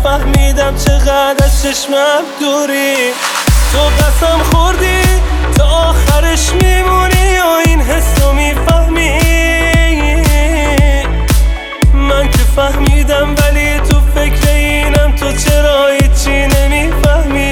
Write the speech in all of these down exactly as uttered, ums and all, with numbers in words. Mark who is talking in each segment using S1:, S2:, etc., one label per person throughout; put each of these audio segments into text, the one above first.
S1: فهمیدم چقدر از چشمم دوری. تو قسم خوردی تا آخرش میمونی و این حسو میفهمی. من که فهمیدم ولی تو فکر اینم، تو چرا هیچی نمیفهمی.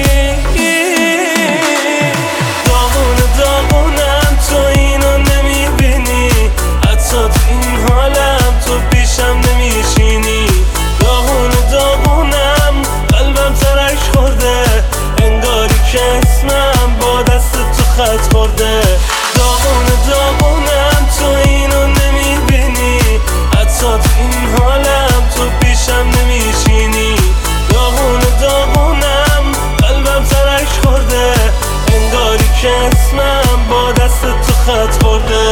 S1: داغونه داغونم تو اینو نمیبینی، حتی تو این حالم تو پیشم نمیشینی. داغونه داغونم قلبم ترک خورده، انگاری که اسمم با دست تو خط خورده. داغونه داغونم تو اینو نمیبینی، حتی تو این حالم تو پیشم نمیشینی. داغونه داغونم قلبم ترک خورده، انگاری که اسمم با دست تو خط خورده.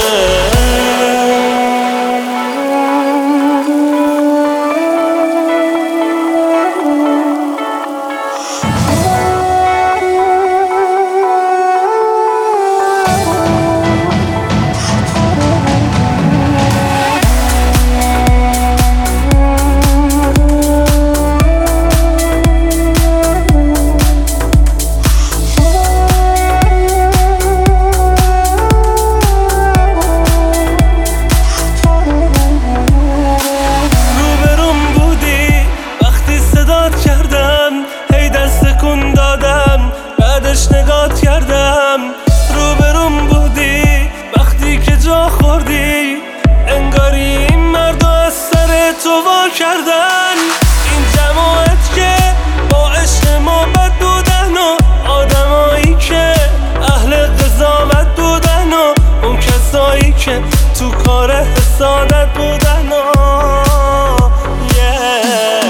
S1: بعدش نگات کردم، روبروم بودی وقتی که جا خوردی، انگاری این مردو از سر تو وا کردن. این جماعت که با عشق ما بد بودن و آدمایی که اهل قضاوت بودن و اون کسایی که تو کار حسادت بودن و yeah.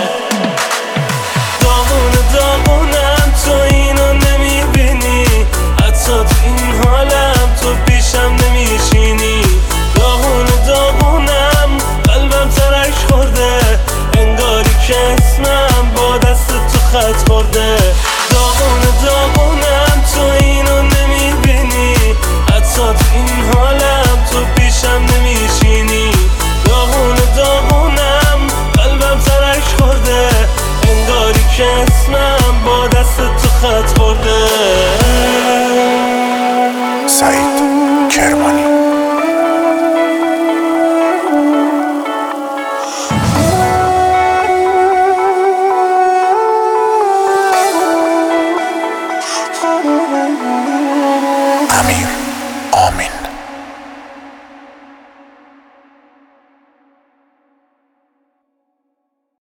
S1: داغونه داغونم تو اینو نمیبینی، حتی تو این حالم تو پیشم نمیشینی. داغونه داغونم قلبم ترک خورده، انگاری که اسمم با دست تو خط خورده. داغونه داغونم تو اینو نمیبینی، حتی تو این حالم تو پیشم نمیشینی. داغونه داغونم قلبم ترک خورده، انگاری که اسمم با دست تو خط خورده.
S2: سعید کرمانی.